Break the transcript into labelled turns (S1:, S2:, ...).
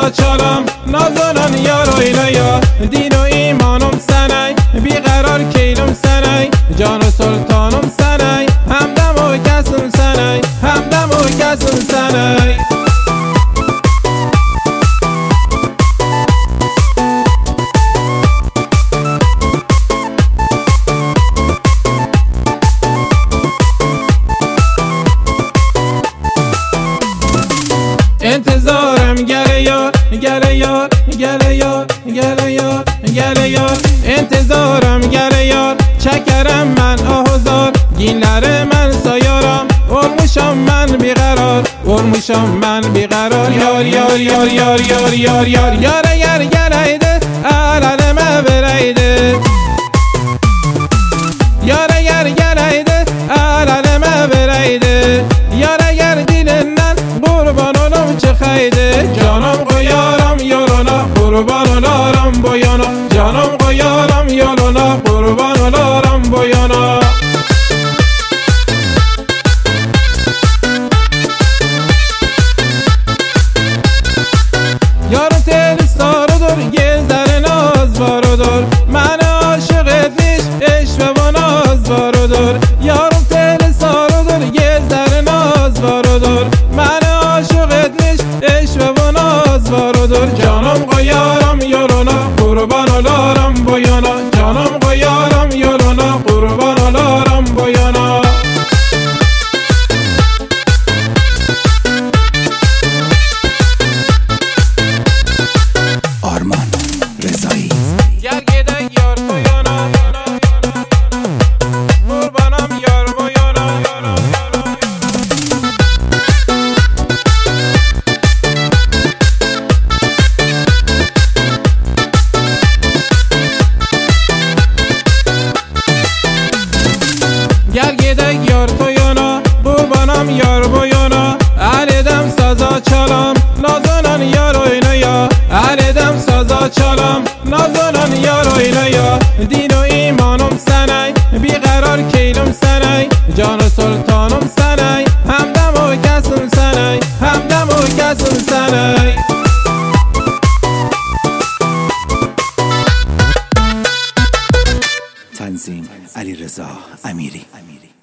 S1: سزا چالم نازنان یار و اینایا دین و ایمانم سنای بیقرار کیلم سنای جان و سلطانم سنای همدم و کسم سنای همدم و کسم سنای انتظارم گره یار گره یار گره یار گره یار گره یار انتظارم گره یار چکرم من آهزار گینلر من سایارم اولموشم من بیقرار اولموشم من بیقرار یار یار یار یار یار یار یار یار گر گرایده علالمه برایده یار گر گرایده علالمه برایده یار گر دلنن قربان اولم چه خیده جانم قیارم یارونا قربان اولارم بایانا جانم قیارم یارونا قربان اولارم بایانا یارم تل سارو دور گذر ناز بارو دور من عاشقت نیش عشق و ناز بارو دور یارم تل سارو دور گذر ناز بارو دور من عاشقت نیش عشق و ناز بارو دور جانم قیارم یارونا قربان اولارم بایانا جانم قیارم یارونا قربان اولارم بایانا
S2: آرمان رضایی
S1: گرگیدک یار بایانا قربانم یار بایانا گرگیدک یار تویانا قربانم یار بایانا علیدم سازا چالم نازنان یار و اینایا علیدم سازا چالم نازنان یار و اینایا دین و ایمانم سنای بیقرار کیلم سنای جان و سلطانم سنای همدم و کسم سنای همدم و کسم سنای
S2: تنظیم علیرضا امیری